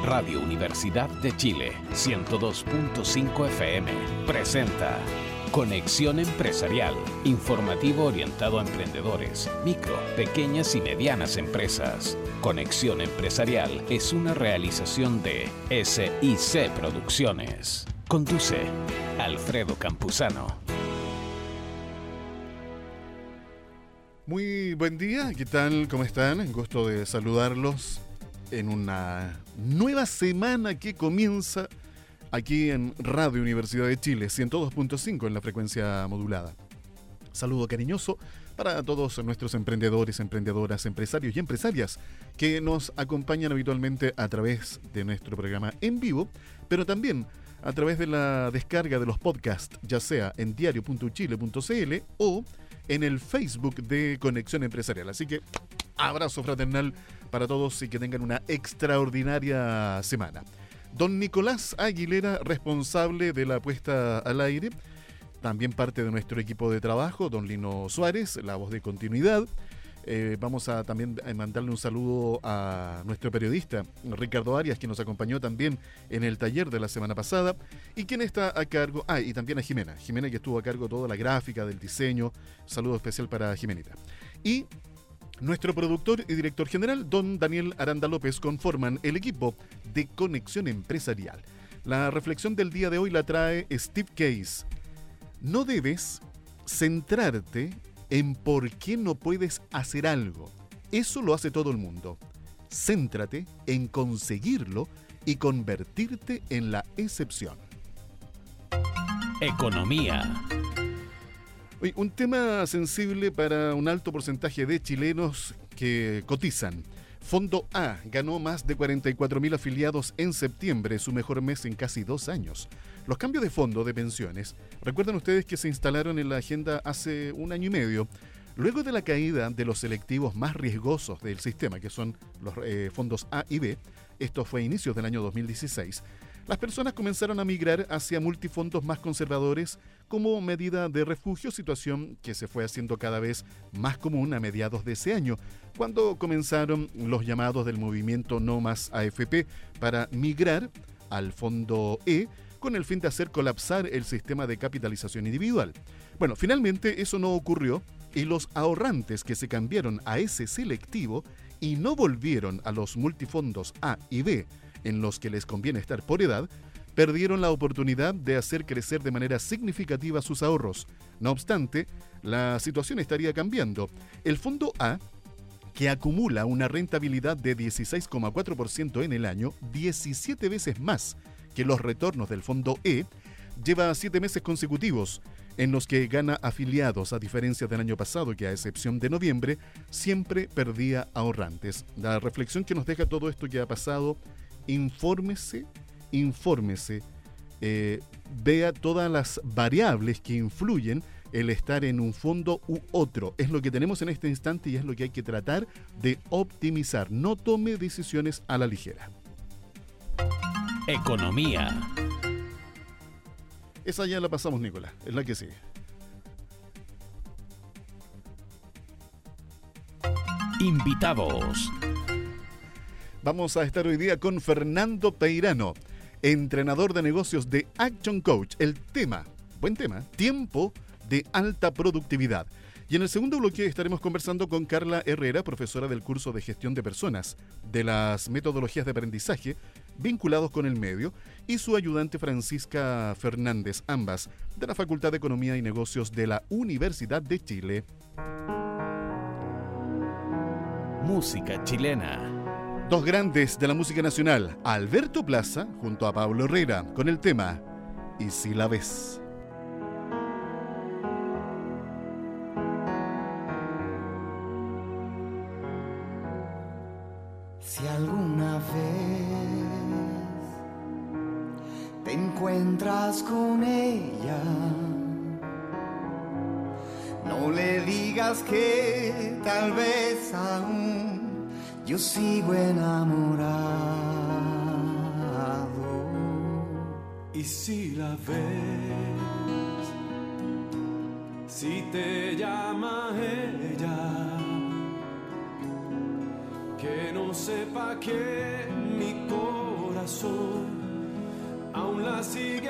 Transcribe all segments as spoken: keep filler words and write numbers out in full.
Radio Universidad de Chile, ciento dos punto cinco F M, presenta Conexión Empresarial, informativo orientado a emprendedores, micro, pequeñas y medianas empresas. Conexión Empresarial es una realización de S I C Producciones. Conduce Alfredo Campuzano. Muy buen día, ¿qué tal? ¿Cómo están? Gusto de saludarlos en una nueva semana que comienza aquí en Radio Universidad de Chile, ciento dos punto cinco en la frecuencia modulada. Saludo cariñoso para todos nuestros emprendedores, emprendedoras, empresarios y empresarias que nos acompañan habitualmente a través de nuestro programa en vivo, pero también a través de la descarga de los podcasts, ya sea en diario punto chile punto c l o en el Facebook de Conexión Empresarial. Así que abrazo fraternal para todos y que tengan una extraordinaria semana. Don Nicolás Aguilera, responsable de la puesta al aire, también parte de nuestro equipo de trabajo, don Lino Suárez, la voz de continuidad. Eh, vamos a también mandarle un saludo a nuestro periodista Ricardo Arias, que nos acompañó también en el taller de la semana pasada, y quien está a cargo, ah, y también a Jimena, Jimena que estuvo a cargo de toda la gráfica, del diseño. Saludo especial para Jimenita. Y nuestro productor y director general, don Daniel Aranda López, conforman el equipo de Conexión Empresarial. La reflexión del día de hoy la trae Steve Case. No debes centrarte en por qué no puedes hacer algo. Eso lo hace todo el mundo. Céntrate en conseguirlo y convertirte en la excepción. Economía. Hoy, un tema sensible para un alto porcentaje de chilenos que cotizan. Fondo A ganó más de cuarenta y cuatro mil afiliados en septiembre, su mejor mes en casi dos años. Los cambios de fondo de pensiones, recuerdan ustedes que se instalaron en la agenda hace un año y medio, luego de la caída de los selectivos más riesgosos del sistema, que son los eh, fondos A y B. Esto fue a inicios del año dos mil dieciséis. Las personas comenzaron a migrar hacia multifondos más conservadores como medida de refugio, situación que se fue haciendo cada vez más común a mediados de ese año, cuando comenzaron los llamados del movimiento No Más A F P para migrar al fondo E, con el fin de hacer colapsar el sistema de capitalización individual. Bueno, finalmente eso no ocurrió y los ahorrantes que se cambiaron a ese selectivo y no volvieron a los multifondos A y B, en los que les conviene estar por edad, perdieron la oportunidad de hacer crecer de manera significativa sus ahorros. No obstante, la situación estaría cambiando. El fondo A, que acumula una rentabilidad de dieciséis coma cuatro por ciento en el año, diecisiete veces más que los retornos del fondo E, lleva siete meses consecutivos en los que gana afiliados, a diferencia del año pasado, que a excepción de noviembre, siempre perdía ahorrantes. La reflexión que nos deja todo esto que ha pasado: infórmese, infórmese, eh, vea todas las variables que influyen el estar en un fondo u otro. Es lo que tenemos en este instante y es lo que hay que tratar de optimizar. No tome decisiones a la ligera. Economía. Esa ya la pasamos, Nicolás, es la que sigue. Invitados. Vamos a estar hoy día con Fernando Peirano, entrenador de negocios de Action Coach. El tema, buen tema, tiempo de alta productividad. Y en el segundo bloque estaremos conversando con Carla Herrera, profesora del curso de gestión de personas de las metodologías de aprendizaje vinculados con el medio, y su ayudante Francisca Fernández, ambas de la Facultad de Economía y Negocios de la Universidad de Chile. Música chilena. Dos grandes de la música nacional, Alberto Plaza junto a Pablo Herrera, con el tema "Y si la ves". Si alguna vez te encuentras con ella, no le digas que tal vez aún yo sigo enamorado. Y si la ves, si te llama ella, que no sepa que mi corazón corazón aún la sigue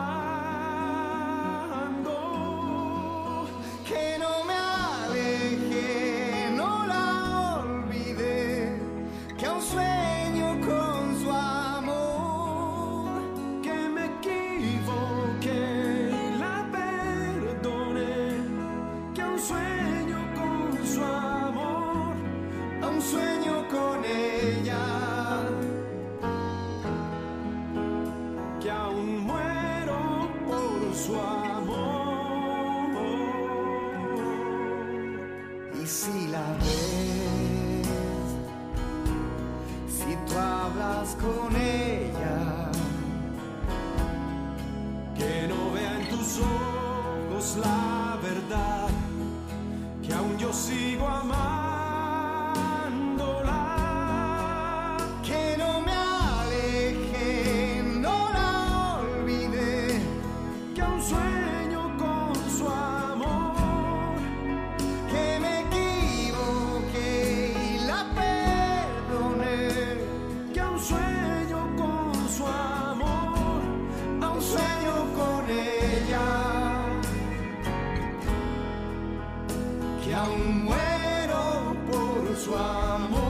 amando. Que no me aleje, no la olvide, que aún sueño con su amor. Que me equivoque y la perdone, que aún sueño con su amor, aún sueño con ella, que aún muero por su amor. y si la ves, si tú hablas con ella, Que no vea en tus ojos la verdad, que aún yo sigo amándola. que no me aleje, no la olvide, Que aún sueño con su amor, que me equivoque y la perdone, que aún sueño con su amor, aún sueño con ella, que aún muero por su amor.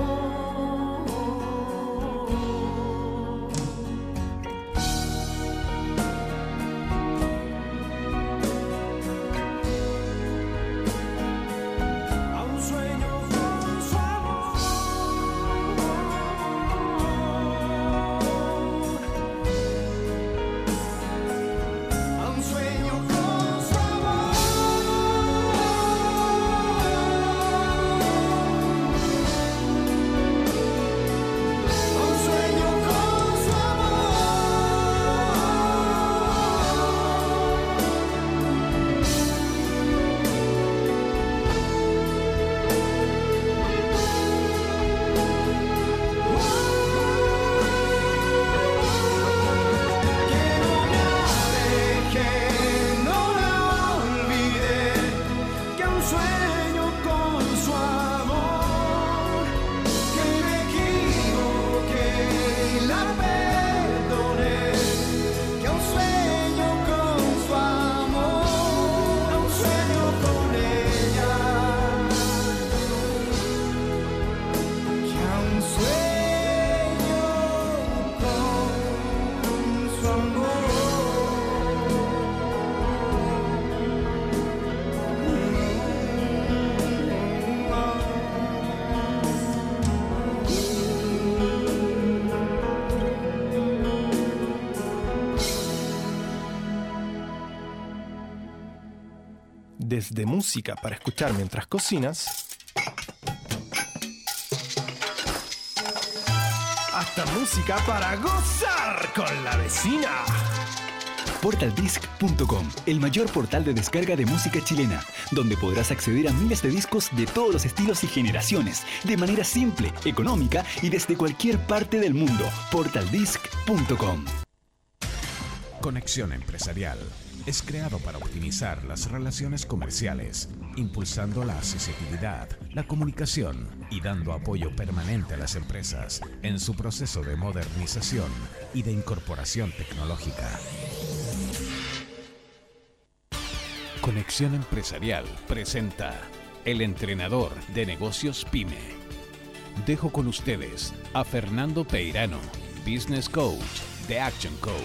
aún sueño con su amor. Aún sueño con su amor, aún sueño con su que no me aleje, no la olvide, Que aún sueño con su amor, que me equivoque y la perdone, que aún sueño con su amor, aún sueño con ella, que aún sueño con su amor. Desde música para escuchar mientras cocinas, hasta música para gozar con la vecina. Portal Disc punto com, el mayor portal de descarga de música chilena, donde podrás acceder a miles de discos de todos los estilos y generaciones, de manera simple, económica y desde cualquier parte del mundo. Portal Disc punto com. Conexión Empresarial es creado para optimizar las relaciones comerciales, impulsando la accesibilidad, la comunicación y dando apoyo permanente a las empresas en su proceso de modernización y de incorporación tecnológica. Conexión Empresarial presenta El Entrenador de Negocios PYME. Dejo con ustedes a Fernando Peirano, Business Coach de Action Coach.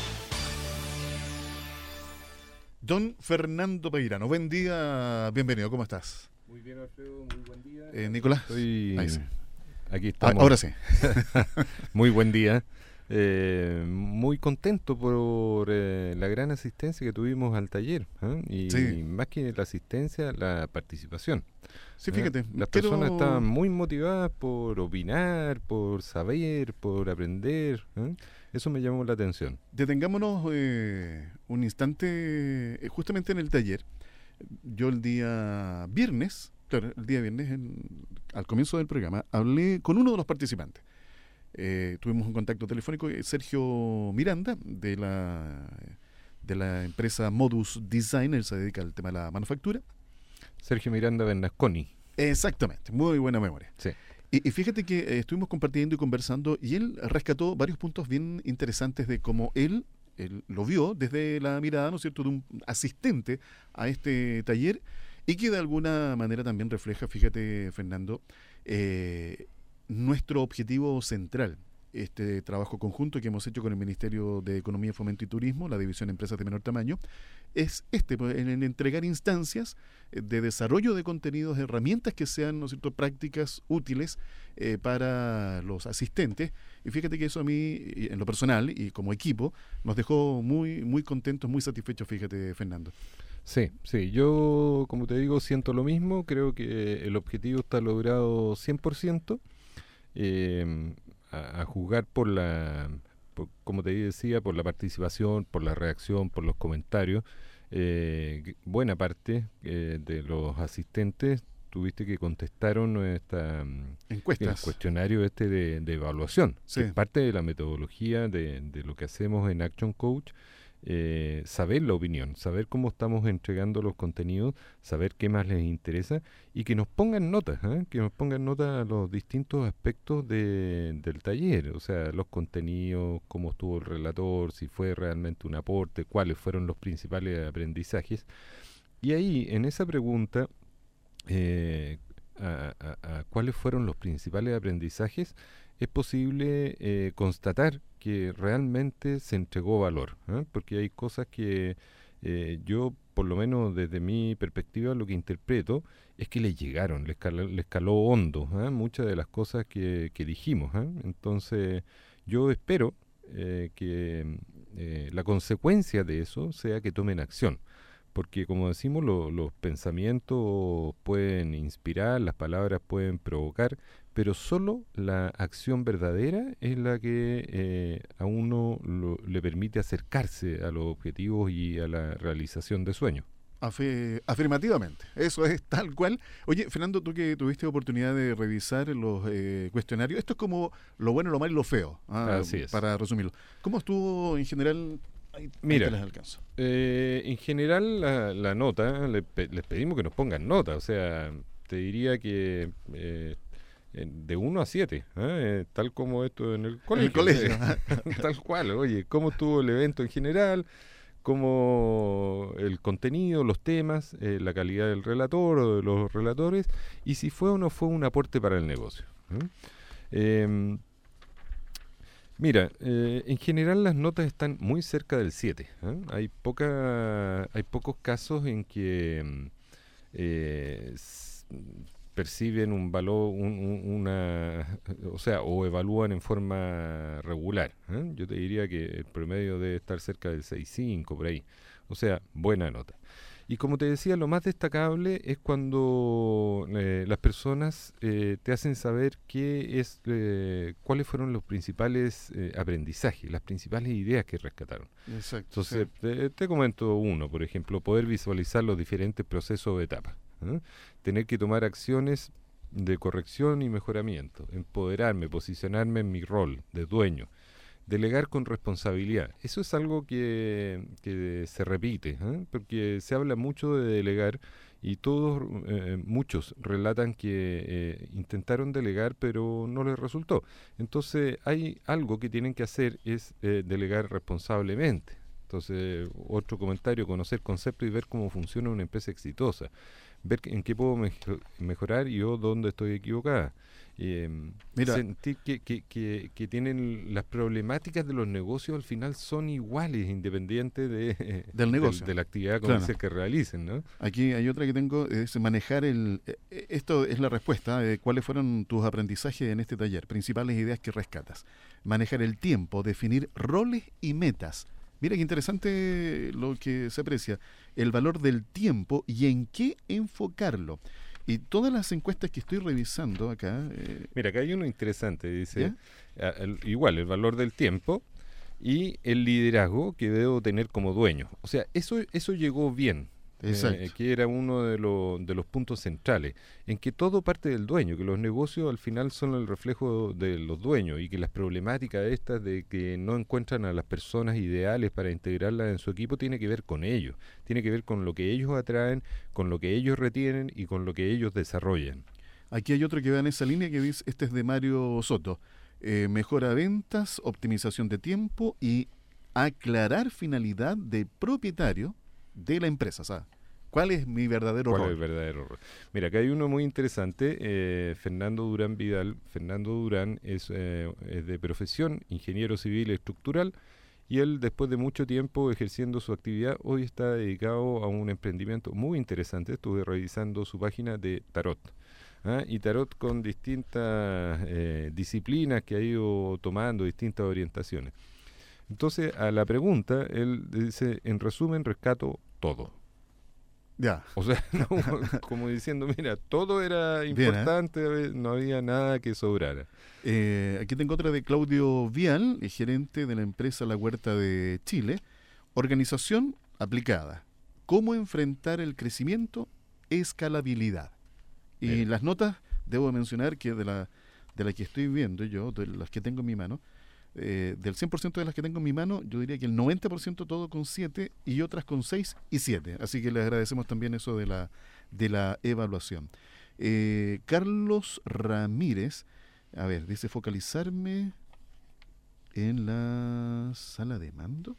Don Fernando Peirano, buen día, bienvenido, ¿cómo estás? Muy bien, Alfredo, muy buen día. Eh, Nicolás, Estoy... ahí sí. Aquí Ah, estamos. ahora sí. Muy buen día. Eh, muy contento por eh, la gran asistencia que tuvimos al taller, ¿eh? Y Sí. más que la asistencia, la participación. Sí, ¿eh? fíjate. Las quiero- personas estaban muy motivadas por opinar, por saber, por aprender, ¿eh? Eso me llamó la atención. Detengámonos eh, un instante eh, justamente en el taller. Yo el día viernes, claro, el día viernes, en- al comienzo del programa, hablé con uno de los participantes. Eh, tuvimos un contacto telefónico, eh, Sergio Miranda, de la, de la empresa Modus Design, él se dedica al tema de la manufactura. Sergio Miranda Bernasconi. Exactamente, muy buena memoria. Sí. Y, y fíjate que eh, estuvimos compartiendo y conversando y él rescató varios puntos bien interesantes de cómo él, él lo vio desde la mirada, ¿no es cierto?, de un asistente a este taller y que de alguna manera también refleja, fíjate, Fernando, eh, nuestro objetivo central. Este trabajo conjunto que hemos hecho con el Ministerio de Economía, Fomento y Turismo, la División de Empresas de Menor Tamaño, es este, pues, en, en entregar instancias eh, de desarrollo de contenidos, herramientas que sean, ¿no es cierto?, prácticas, útiles eh, para los asistentes. Y fíjate que eso a mí, en lo personal y como equipo, nos dejó muy, muy contentos, muy satisfechos, fíjate, Fernando. Sí, sí, yo como te digo siento lo mismo, creo que el objetivo está logrado cien por ciento. Eh, A, a juzgar por la, por, como te decía, por la participación, por la reacción, por los comentarios. Eh, buena parte eh, de los asistentes tuviste que contestaron nuestra encuestas, el cuestionario este de, de evaluación, sí. que es parte de la metodología de, de lo que hacemos en Action Coach. Eh, saber la opinión, saber cómo estamos entregando los contenidos, saber qué más les interesa y que nos pongan notas, ¿eh? que nos pongan notas a los distintos aspectos de, del taller, o sea, los contenidos, cómo estuvo el relator, si fue realmente un aporte, cuáles fueron los principales aprendizajes. Y ahí, en esa pregunta, eh, a, a, a cuáles fueron los principales aprendizajes, es posible eh, constatar que realmente se entregó valor, ¿eh? Porque hay cosas que eh, yo, por lo menos desde mi perspectiva, lo que interpreto es que les llegaron, les caló, les caló hondo, ¿eh? Muchas de las cosas que, que dijimos, ¿eh? Entonces, yo espero eh, que eh, la consecuencia de eso sea que tomen acción. Porque, como decimos, lo, los pensamientos pueden inspirar, las palabras pueden provocar, pero solo la acción verdadera es la que eh, a uno lo, le permite acercarse a los objetivos y a la realización de sueños. Afe- afirmativamente, eso es tal cual. Oye, Fernando, tú que tuviste oportunidad de revisar los eh, cuestionarios, esto es como lo bueno, lo malo y lo feo, ah, Así es. para resumirlo. ¿Cómo estuvo en general? Ahí, Mira, ahí te las alcanzo. Eh, en general la, la nota, le pe- les pedimos que nos pongan nota, o sea, te diría que eh, de uno a siete, ¿eh? Tal como esto en el colegio. el colegio. eh, tal cual, oye, cómo estuvo el evento en general, cómo el contenido, los temas, eh, la calidad del relator o de los relatores, y si fue o no fue un aporte para el negocio. ¿eh? Eh, Mira, eh, en general las notas están muy cerca del siete. ¿eh? Hay poca, hay pocos casos en que mm, eh, s- perciben un valor, un- un- una, o sea, o evalúan en forma regular. ¿eh? Yo te diría que el promedio debe estar cerca del seis punto cinco por ahí. O sea, buena nota. Y como te decía, lo más destacable es cuando eh, las personas eh, te hacen saber qué es, eh, cuáles fueron los principales eh, aprendizajes, las principales ideas que rescataron. Exacto. Entonces, sí. te, te comento uno, por ejemplo, poder visualizar los diferentes procesos o etapas. ¿eh? Tener que tomar acciones de corrección y mejoramiento, empoderarme, posicionarme en mi rol de dueño. Delegar con responsabilidad. Eso es algo que, que se repite, ¿eh? Porque se habla mucho de delegar y todos, eh, muchos relatan que eh, intentaron delegar pero no les resultó. Entonces hay algo que tienen que hacer es eh, delegar responsablemente. Entonces, otro comentario, conocer conceptos y ver cómo funciona una empresa exitosa. Ver en qué puedo mejo- mejorar y yo dónde estoy equivocada. Eh, Mira. sentir que, que, que, que tienen las problemáticas de los negocios al final son iguales, independientes de, Del negocio. de la actividad Claro. comercial que realicen, ¿no? Aquí hay otra que tengo, es manejar el... eh, Esto es la respuesta de cuáles fueron tus aprendizajes en este taller, principales ideas que rescatas. Manejar el tiempo, definir roles y metas. Mira qué interesante lo que se aprecia, el valor del tiempo y en qué enfocarlo. Y todas las encuestas que estoy revisando acá... eh, Mira, acá hay uno interesante, dice, ¿Ya? a- el- igual, el valor del tiempo y el liderazgo que debo tener como dueño. O sea, eso, eso llegó bien. Exacto. Eh, que era uno de, lo- de los puntos centrales, en que todo parte del dueño, que los negocios al final son el reflejo de los dueños y que las problemáticas estas de que no encuentran a las personas ideales para integrarlas en su equipo tiene que ver con ellos, tiene que ver con lo que ellos atraen, con lo que ellos retienen y con lo que ellos desarrollan. Aquí hay otro que va en esa línea que dice, este es de Mario Soto, eh, mejora ventas, optimización de tiempo y aclarar finalidad de propietario de la empresa. O sea, ¿cuál es mi verdadero ¿Cuál rol? es el verdadero rol? Mira, acá hay uno muy interesante, eh, Fernando Durán Vidal. Fernando Durán es, eh, es de profesión ingeniero civil estructural, y él, después de mucho tiempo ejerciendo su actividad, hoy está dedicado a un emprendimiento muy interesante. Estuve revisando su página de tarot. ¿ah? Y tarot con distintas eh, disciplinas que ha ido tomando, distintas orientaciones. Entonces, a la pregunta, él dice, en resumen, rescato todo. Ya. O sea, no, como diciendo, mira, todo era Bien, ¿eh? importante, no había nada que sobrara. Eh, aquí tengo otra de Claudio Vial, eh, gerente de la empresa La Huerta de Chile. Organización aplicada. ¿Cómo enfrentar el crecimiento? Escalabilidad. Y Bien. las notas, debo mencionar que de la, de la que estoy viendo yo, de las que tengo en mi mano, eh, del cien por ciento de las que tengo en mi mano, yo diría que el noventa por ciento todo con siete y otras con seis y siete. Así que les agradecemos también eso de la, de la evaluación. Eh, Carlos Ramírez, a ver, dice focalizarme en la sala de mando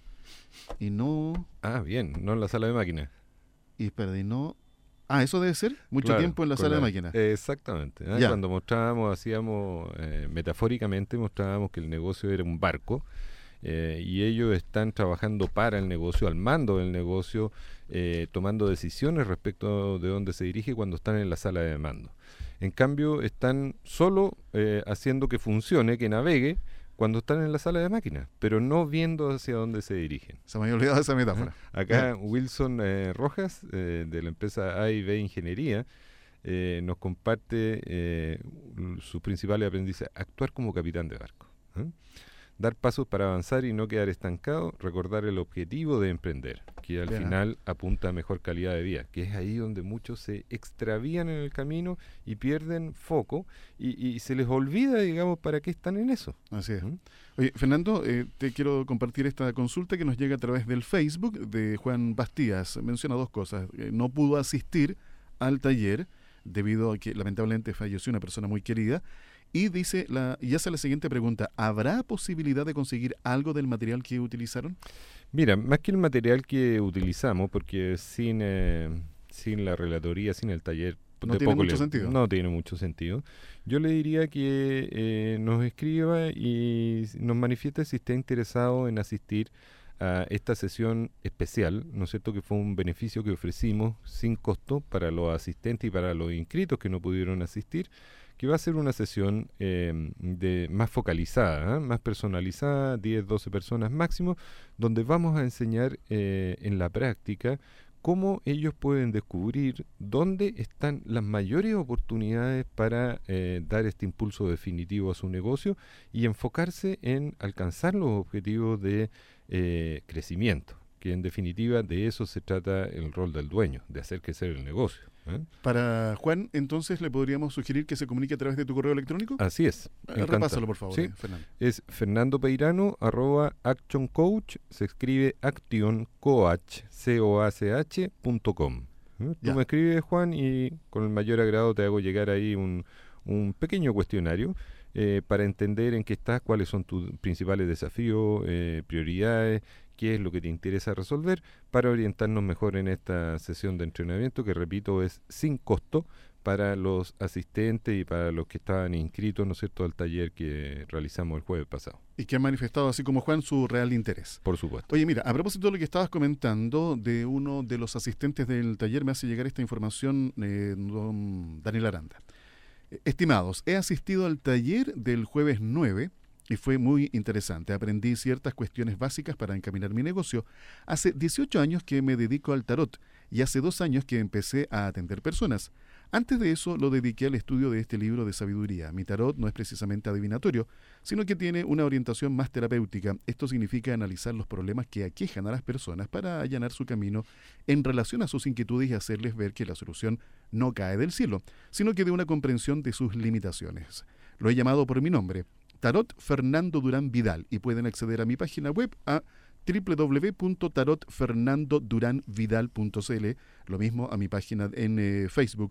y no, Ah, bien, no en la sala de máquinas. y espera, y no, ah, eso debe ser mucho Claro, tiempo en la con sala de máquinas. Exactamente. ¿ah? Ya. Cuando mostrábamos, hacíamos, eh, metafóricamente, mostrábamos que el negocio era un barco, eh, y ellos están trabajando para el negocio, al mando del negocio, eh, tomando decisiones respecto de dónde se dirige cuando están en la sala de mando. En cambio, están solo eh, haciendo que funcione, que navegue, cuando están en la sala de máquinas, pero no viendo hacia dónde se dirigen. Se me había olvidado esa metáfora. Acá Wilson eh, Rojas, eh, de la empresa A y B Ingeniería, eh, nos comparte eh, l- sus principales aprendizajes: actuar como capitán de barco, ¿eh? Dar pasos para avanzar y no quedar estancado, recordar el objetivo de emprender, que al Bien, ¿eh? final apunta a mejor calidad de vida, que es ahí donde muchos se extravían en el camino y pierden foco, y, y se les olvida, digamos, para qué están en eso. Así es. ¿Mm? Oye, Fernando, eh, te quiero compartir esta consulta que nos llega a través del Facebook de Juan Bastías. Menciona dos cosas. Eh, no pudo asistir al taller debido a que lamentablemente falleció una persona muy querida. Y dice la, y hace la siguiente pregunta: ¿habrá posibilidad de conseguir algo del material que utilizaron? Mira, más que el material que utilizamos, porque sin, eh, sin la relatoría, sin el taller, No de tiene poco mucho le- sentido. No tiene mucho sentido. Yo le diría que eh, nos escriba y s- nos manifieste si está interesado en asistir a esta sesión especial, ¿no es cierto?, que fue un beneficio que ofrecimos sin costo para los asistentes y para los inscritos que no pudieron asistir, que va a ser una sesión eh, de más focalizada, ¿eh? más personalizada, diez, doce personas máximo, donde vamos a enseñar eh, en la práctica cómo ellos pueden descubrir dónde están las mayores oportunidades para eh, dar este impulso definitivo a su negocio y enfocarse en alcanzar los objetivos de eh, crecimiento, que en definitiva de eso se trata el rol del dueño, de hacer crecer el negocio, ¿eh? Para Juan, entonces, ¿le podríamos sugerir que se comunique a través de tu correo electrónico? Así es. Eh, encantado. repásalo, por favor, Sí. eh, Fernando. Es Fernando Peirano, arroba Action Coach, se escribe Action Coach, C O A C H punto com. ¿Eh? Tú Ya. me escribes, Juan, y con el mayor agrado te hago llegar ahí un, un pequeño cuestionario eh, para entender en qué estás, cuáles son tus principales desafíos, eh, prioridades, qué es lo que te interesa resolver, para orientarnos mejor en esta sesión de entrenamiento, que repito, es sin costo para los asistentes y para los que estaban inscritos, ¿no es cierto?, al taller que realizamos el jueves pasado, Y que han manifestado, así como Juan, su real interés. por supuesto. Oye, mira, a propósito de lo que estabas comentando de uno de los asistentes del taller, me hace llegar esta información eh, don Daniel Aranda. Eh, Estimados, he asistido al taller del jueves nueve y fue muy interesante. Aprendí ciertas cuestiones básicas para encaminar mi negocio. Hace dieciocho años que me dedico al tarot y hace dos años que empecé a atender personas. Antes de eso lo dediqué al estudio de este libro de sabiduría. Mi tarot no es precisamente adivinatorio, sino que tiene una orientación más terapéutica. Esto significa analizar los problemas que aquejan a las personas para allanar su camino en relación a sus inquietudes y hacerles ver que la solución no cae del cielo, sino que de una comprensión de sus limitaciones. Lo he llamado por mi nombre, Tarot Fernando Durán Vidal, y pueden acceder a mi página web a doble u doble u doble u punto tarot fernando durán vidal punto c l, lo mismo a mi página en eh, Facebook,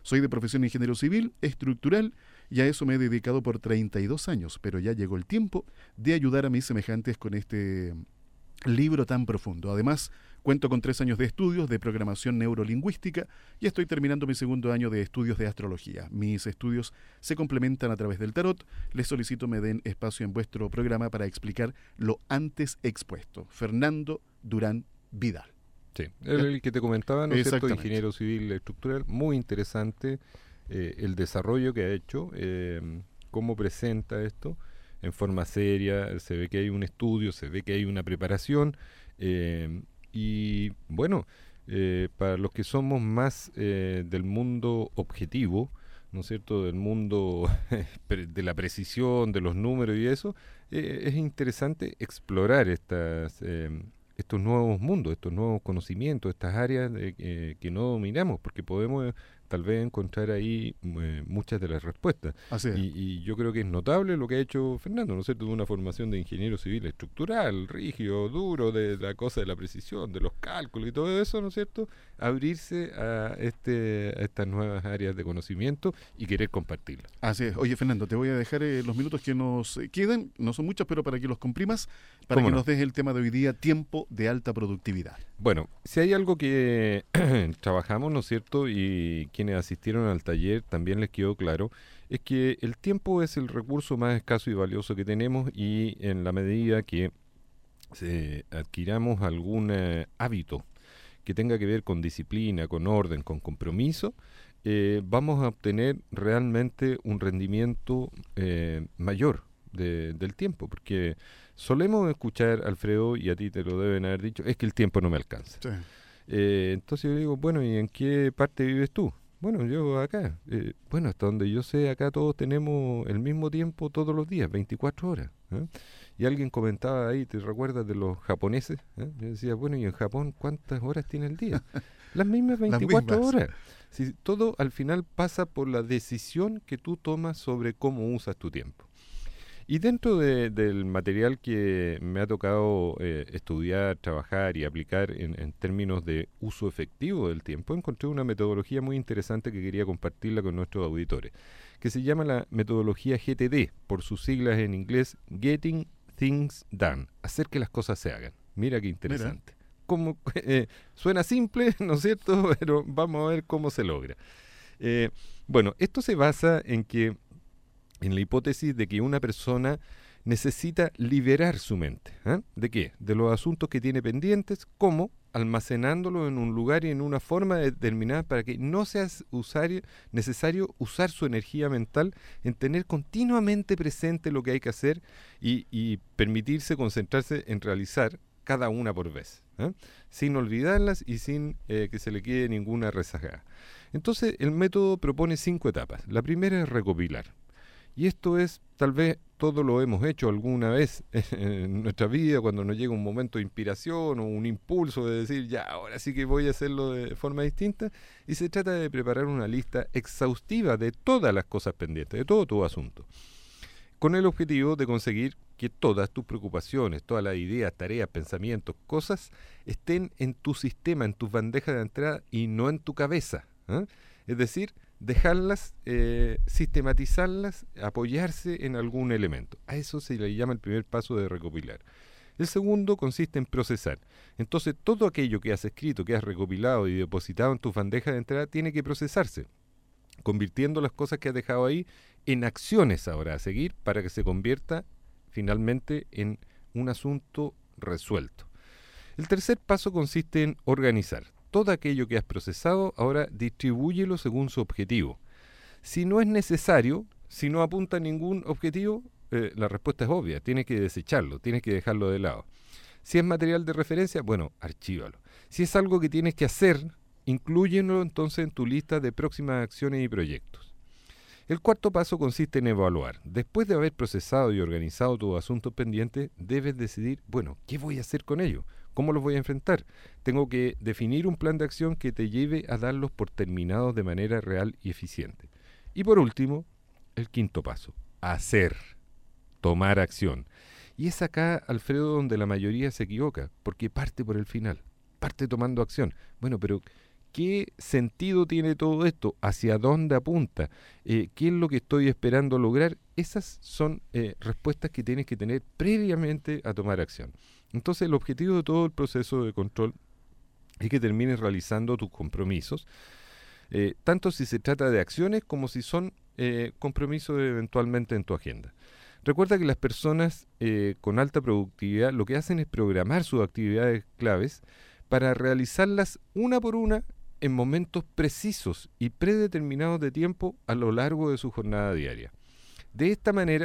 Soy de profesión ingeniero civil, estructural, y a eso me he dedicado por treinta y dos años, pero ya llegó el tiempo de ayudar a mis semejantes con este libro tan profundo. Además, cuento con tres años de estudios de programación neurolingüística y estoy terminando mi segundo año de estudios de astrología. Mis estudios se complementan a través del tarot. Les solicito me den espacio en vuestro programa para explicar lo antes expuesto. Fernando Durán Vidal. Sí, el, el que te comentaba, ¿no es cierto? Exactamente. Ingeniero civil estructural, muy interesante eh, el desarrollo que ha hecho, eh, cómo presenta esto en forma seria, se ve que hay un estudio, se ve que hay una preparación, eh, y bueno, eh, para los que somos más eh, del mundo objetivo, ¿no es cierto?, del mundo de la precisión, de los números y eso, eh, es interesante explorar estas, eh, estos nuevos mundos, estos nuevos conocimientos, estas áreas de, eh, que no dominamos, porque podemos eh, tal vez encontrar ahí eh, muchas de las respuestas. Así es. Y, y yo creo que es notable lo que ha hecho Fernando, ¿no es cierto?, de una formación de ingeniero civil estructural, rígido, duro, de la cosa de la precisión, de los cálculos y todo eso, ¿no es cierto?, abrirse a, este, a estas nuevas áreas de conocimiento y querer compartirlas. Así es. Oye, Fernando, te voy a dejar eh, los minutos que nos eh, quedan, no son muchos, pero para que los comprimas, para ¿Cómo que no? nos des el tema de hoy día, tiempo de alta productividad. Bueno, si hay algo que trabajamos, ¿no es cierto?, y quienes asistieron al taller también les quedó claro, es que el tiempo es el recurso más escaso y valioso que tenemos, y en la medida que eh, adquiramos algún eh, hábito que tenga que ver con disciplina, con orden, con compromiso, eh, vamos a obtener realmente un rendimiento eh, mayor de, del tiempo, porque solemos escuchar, Alfredo, y a ti te lo deben haber dicho, es que el tiempo no me alcanza. Sí. Eh, entonces yo digo, bueno, ¿y en qué parte vives tú? Bueno, yo acá. Eh, bueno, hasta donde yo sé, acá todos tenemos el mismo tiempo todos los días, veinticuatro horas. ¿eh? Y alguien comentaba ahí, ¿te recuerdas de los japoneses? ¿eh? Yo decía, bueno, ¿y en Japón cuántas horas tiene el día? Las mismas veinticuatro mismas. horas. Si todo al final pasa por la decisión que tú tomas sobre cómo usas tu tiempo. Y dentro de, del material que me ha tocado eh, estudiar, trabajar y aplicar en, en términos de uso efectivo del tiempo, encontré una metodología muy interesante que quería compartirla con nuestros auditores, que se llama la metodología G T D, por sus siglas en inglés, Getting Things Done, hacer que las cosas se hagan. Mira qué interesante. Como, eh, suena simple, ¿no es cierto?, pero vamos a ver cómo se logra. Eh, bueno, esto se basa en que en la hipótesis de que una persona necesita liberar su mente. ¿eh? ¿De qué? De los asuntos que tiene pendientes, ¿cómo? Almacenándolo en un lugar y en una forma determinada para que no sea usario, necesario usar su energía mental en tener continuamente presente lo que hay que hacer y, y permitirse concentrarse en realizar cada una por vez, ¿eh? sin olvidarlas y sin eh, que se le quede ninguna rezagada. Entonces, el método propone cinco etapas. La primera es recopilar. Y esto es, tal vez todos lo hemos hecho alguna vez en nuestra vida, cuando nos llega un momento de inspiración o un impulso de decir, ya, ahora sí que voy a hacerlo de forma distinta, y se trata de preparar una lista exhaustiva de todas las cosas pendientes, de todo tu asunto, con el objetivo de conseguir que todas tus preocupaciones, todas las ideas, tareas, pensamientos, cosas, estén en tu sistema, en tus bandejas de entrada y no en tu cabeza, ¿eh? Es decir, dejarlas, eh, sistematizarlas, apoyarse en algún elemento. A eso se le llama el primer paso de recopilar. El segundo consiste en procesar. Entonces, todo aquello que has escrito, que has recopilado y depositado en tus bandejas de entrada, tiene que procesarse, convirtiendo las cosas que has dejado ahí en acciones ahora a seguir para que se convierta finalmente en un asunto resuelto. El tercer paso consiste en organizar. Todo aquello que has procesado, ahora distribúyelo según su objetivo. Si no es necesario, si no apunta a ningún objetivo, eh, la respuesta es obvia, tienes que desecharlo, tienes que dejarlo de lado. Si es material de referencia, bueno, archívalo. Si es algo que tienes que hacer, inclúyelo entonces en tu lista de próximas acciones y proyectos. El cuarto paso consiste en evaluar. Después de haber procesado y organizado tus asuntos pendientes, debes decidir, bueno, ¿qué voy a hacer con ellos? ¿Cómo los voy a enfrentar? Tengo que definir un plan de acción que te lleve a darlos por terminados de manera real y eficiente. Y por último, el quinto paso, hacer, tomar acción. Y es acá, Alfredo, donde la mayoría se equivoca, porque parte por el final, parte tomando acción. Bueno, pero ¿qué sentido tiene todo esto? ¿Hacia dónde apunta? Eh, ¿Qué es lo que estoy esperando lograr? Esas son eh, respuestas que tienes que tener previamente a tomar acción. Entonces, el objetivo de todo el proceso de control es que termines realizando tus compromisos, eh, tanto si se trata de acciones como si son eh, compromisos eventualmente en tu agenda. Recuerda que las personas eh, con alta productividad lo que hacen es programar sus actividades claves para realizarlas una por una en momentos precisos y predeterminados de tiempo a lo largo de su jornada diaria. De esta manera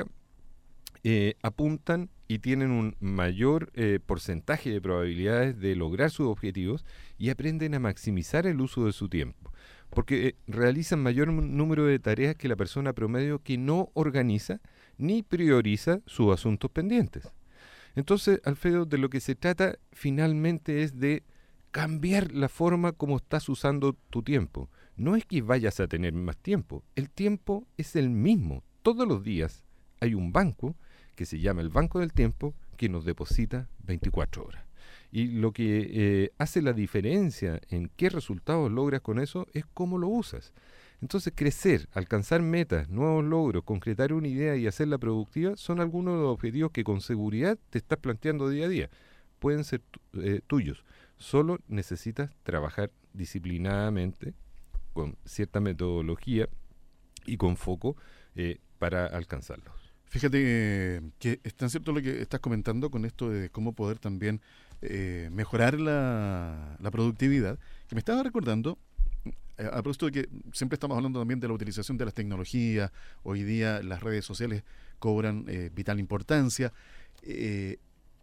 eh, apuntan y tienen un mayor eh, porcentaje de probabilidades de lograr sus objetivos y aprenden a maximizar el uso de su tiempo, porque eh, realizan mayor número de tareas que la persona promedio que no organiza ni prioriza sus asuntos pendientes. Entonces, Alfredo, de lo que se trata finalmente es de cambiar la forma como estás usando tu tiempo. No es que vayas a tener más tiempo, el tiempo es el mismo. Todos los días hay un banco que se llama el Banco del Tiempo que nos deposita veinticuatro horas. Y lo que eh, hace la diferencia en qué resultados logras con eso es cómo lo usas. Entonces, crecer, alcanzar metas, nuevos logros, concretar una idea y hacerla productiva son algunos de los objetivos que con seguridad te estás planteando día a día. Pueden ser eh, tuyos. Solo necesitas trabajar disciplinadamente, con cierta metodología y con foco eh, para alcanzarlos. Fíjate eh, que es tan cierto lo que estás comentando con esto de cómo poder también eh, mejorar la, la productividad, que me estaba recordando, eh, a propósito de que siempre estamos hablando también de la utilización de las tecnologías. Hoy día las redes sociales cobran eh, vital importancia, eh,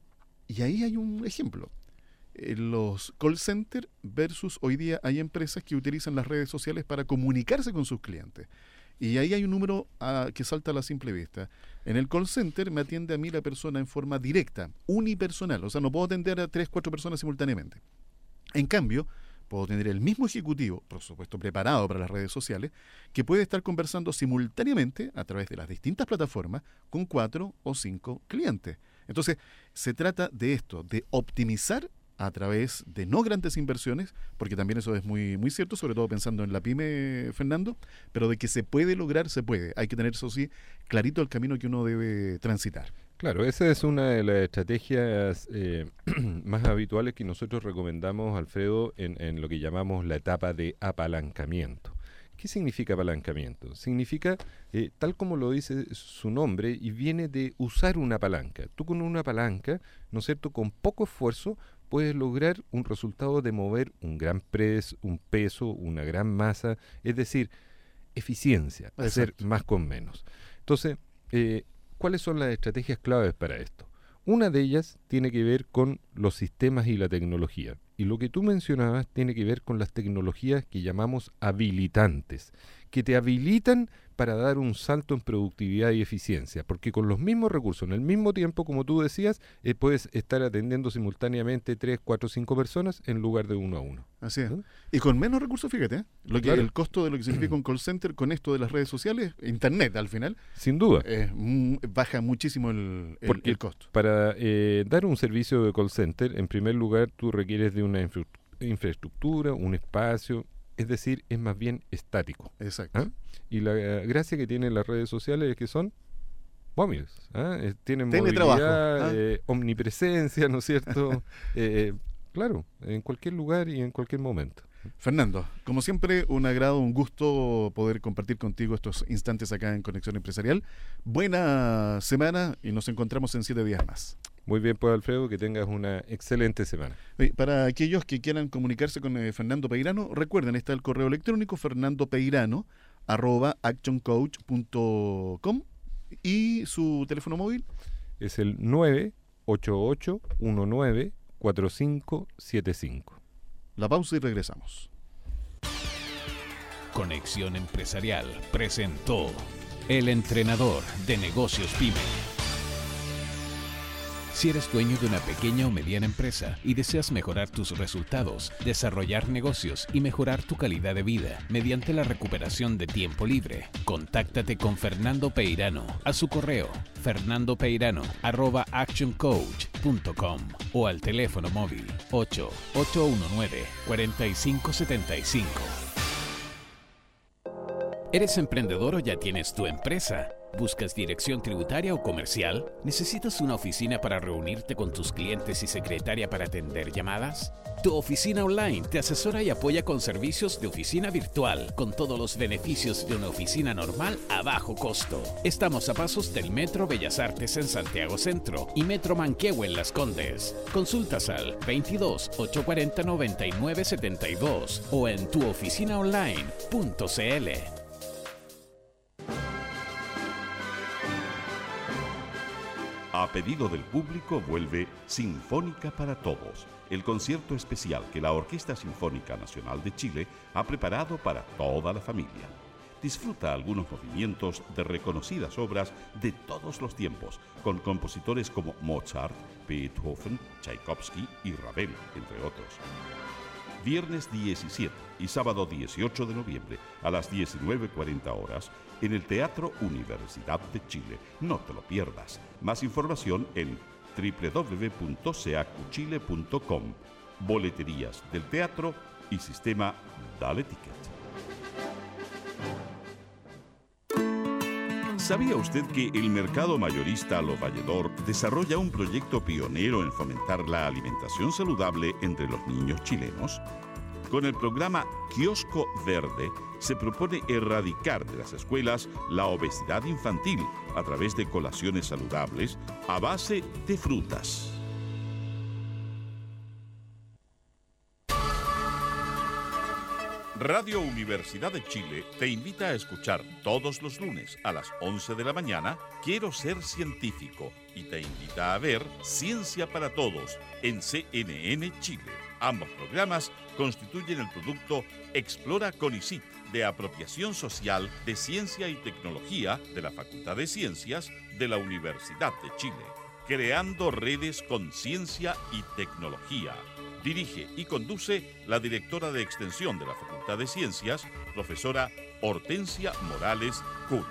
y ahí hay un ejemplo. Eh, los call centers versus hoy día hay empresas que utilizan las redes sociales para comunicarse con sus clientes. Y ahí hay un número uh, que salta a la simple vista. En el call center me atiende a mí la persona en forma directa, unipersonal. O sea, no puedo atender a tres, cuatro personas simultáneamente. En cambio, puedo tener el mismo ejecutivo, por supuesto preparado para las redes sociales, que puede estar conversando simultáneamente a través de las distintas plataformas con cuatro o cinco clientes. Entonces, se trata de esto, de optimizar a través de no grandes inversiones, porque también eso es muy, muy cierto, sobre todo pensando en la pyme, Fernando, pero de que se puede lograr, se puede. Hay que tener, eso sí, clarito el camino que uno debe transitar. Claro, esa es una de las estrategias eh, más habituales que nosotros recomendamos, Alfredo, en, en lo que llamamos la etapa de apalancamiento. ¿Qué significa apalancamiento? Significa, eh, tal como lo dice su nombre, y viene de usar una palanca. Tú con una palanca, ¿no es cierto?, con poco esfuerzo, puedes lograr un resultado de mover un gran pres, un peso, una gran masa, es decir, eficiencia, Exacto. Hacer más con menos. Entonces, eh, ¿cuáles son las estrategias claves para esto? Una de ellas tiene que ver con los sistemas y la tecnología. Y lo que tú mencionabas tiene que ver con las tecnologías que llamamos habilitantes, que te habilitan para dar un salto en productividad y eficiencia, porque con los mismos recursos, en el mismo tiempo, como tú decías, eh, puedes estar atendiendo simultáneamente tres, cuatro, cinco personas en lugar de uno a uno. Así es. ¿No? Y con menos recursos, fíjate, ¿eh? lo que Claro. el costo de lo que significa un call center con esto de las redes sociales, internet al final, Sin duda. eh, mm, baja muchísimo el, el, Porque el costo. Para eh, dar un servicio de call center, en primer lugar, tú requieres de una infra- infraestructura, un espacio, es decir, es más bien estático. Exacto. ¿Ah? Y la eh, gracia que tienen las redes sociales es que son móviles, ¿ah? Eh, tienen Teletrabajo, movilidad, ¿ah? eh, omnipresencia, ¿no es cierto? eh, claro, en cualquier lugar y en cualquier momento. Fernando, como siempre, un agrado, un gusto poder compartir contigo estos instantes acá en Conexión Empresarial. Buena semana y nos encontramos en siete días más. Muy bien, pues Alfredo, que tengas una excelente semana. Oye, para aquellos que quieran comunicarse con eh, Fernando Peirano, recuerden, está el correo electrónico fernandopeirano arroba actioncoach punto com y su teléfono móvil. Es el nueve ocho ocho uno nueve cuatro cinco siete cinco. La pausa y regresamos. Conexión Empresarial presentó El Entrenador de Negocios PYME. Si eres dueño de una pequeña o mediana empresa y deseas mejorar tus resultados, desarrollar negocios y mejorar tu calidad de vida mediante la recuperación de tiempo libre, contáctate con Fernando Peirano a su correo fernandopeirano arroba actioncoach punto com o al teléfono móvil ocho ocho uno nueve, cuatro cinco siete cinco. ¿Eres emprendedor o ya tienes tu empresa? ¿Buscas dirección tributaria o comercial? ¿Necesitas una oficina para reunirte con tus clientes y secretaria para atender llamadas? Tu Oficina Online te asesora y apoya con servicios de oficina virtual, con todos los beneficios de una oficina normal a bajo costo. Estamos a pasos del Metro Bellas Artes en Santiago Centro y Metro Manquehue en Las Condes. Consultas al veintidós, ochocientos cuarenta, noventa y nueve setenta y dos o en tu oficina online punto c l. A pedido del público vuelve Sinfónica para Todos, el concierto especial que la Orquesta Sinfónica Nacional de Chile ha preparado para toda la familia. Disfruta algunos movimientos de reconocidas obras de todos los tiempos, con compositores como Mozart, Beethoven, Tchaikovsky y Ravel, entre otros. Viernes diecisiete y sábado dieciocho de noviembre a las diecinueve cuarenta horas en el Teatro Universidad de Chile. No te lo pierdas. Más información en doble u doble u doble u punto seacuchile punto com. Boleterías del teatro y sistema Dale Ticket. ¿Sabía usted que el mercado mayorista Lo Valledor desarrolla un proyecto pionero en fomentar la alimentación saludable entre los niños chilenos? Con el programa Kiosco Verde se propone erradicar de las escuelas la obesidad infantil a través de colaciones saludables a base de frutas. Radio Universidad de Chile te invita a escuchar todos los lunes a las once de la mañana Quiero ser científico y te invita a ver Ciencia para Todos en C N N Chile. Ambos programas constituyen el producto Explora CONICYT de apropiación social de ciencia y tecnología de la Facultad de Ciencias de la Universidad de Chile. Creando redes con ciencia y tecnología. Dirige y conduce la directora de Extensión de la Facultad de Ciencias, profesora Hortensia Morales Curtis.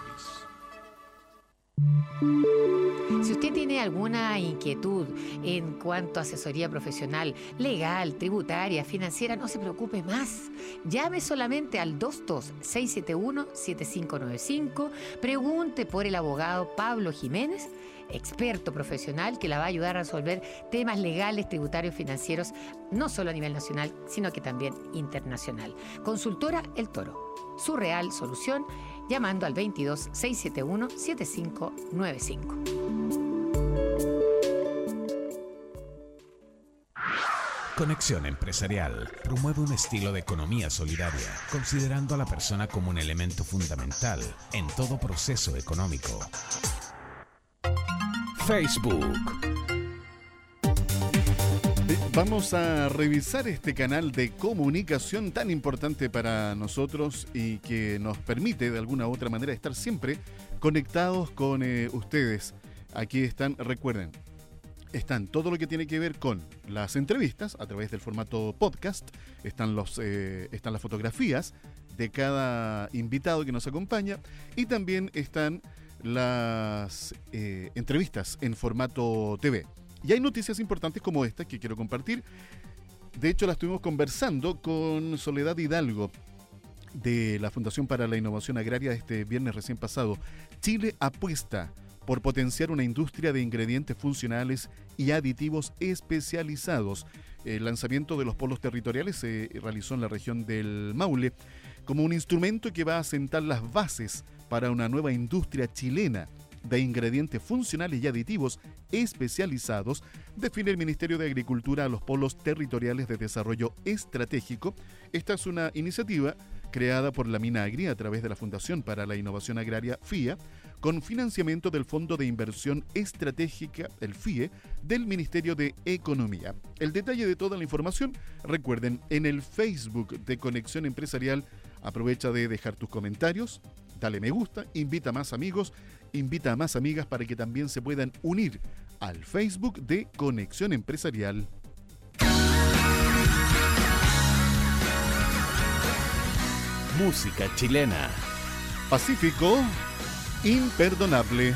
Si usted tiene alguna inquietud en cuanto a asesoría profesional, legal, tributaria, financiera, no se preocupe más. Llame solamente al dos dos seis siete uno siete cinco nueve cinco, pregunte por el abogado Pablo Jiménez, experto profesional que la va a ayudar a resolver temas legales, tributarios, financieros, no solo a nivel nacional, sino que también internacional. Consultora El Toro, su real solución, llamando al veintidós seis siete uno siete cinco nueve cinco. Conexión Empresarial promueve un estilo de economía solidaria, considerando a la persona como un elemento fundamental en todo proceso económico. Facebook. Vamos a revisar este canal de comunicación tan importante para nosotros y que nos permite de alguna u otra manera estar siempre conectados con eh, ustedes. Aquí están, recuerden, están todo lo que tiene que ver con las entrevistas a través del formato podcast, están, los, eh, están las fotografías de cada invitado que nos acompaña y también están las eh, entrevistas en formato T V. Y hay noticias importantes como esta que quiero compartir. De hecho, la estuvimos conversando con Soledad Hidalgo de la Fundación para la Innovación Agraria este viernes recién pasado. Chile apuesta por potenciar una industria de ingredientes funcionales y aditivos especializados. El lanzamiento de los polos territoriales se realizó en la región del Maule como un instrumento que va a sentar las bases para una nueva industria chilena de ingredientes funcionales y aditivos especializados, define el Ministerio de Agricultura a los polos territoriales de desarrollo estratégico. Esta es una iniciativa creada por la Minagri a través de la Fundación para la Innovación Agraria F I A, con financiamiento del Fondo de Inversión Estratégica, el F I E, del Ministerio de Economía. El detalle de toda la información, recuerden, en el Facebook de Conexión Empresarial. Aprovecha de dejar tus comentarios, dale me gusta, invita a más amigos, invita a más amigas para que también se puedan unir al Facebook de Conexión Empresarial. Música chilena. Pacífico, imperdonable.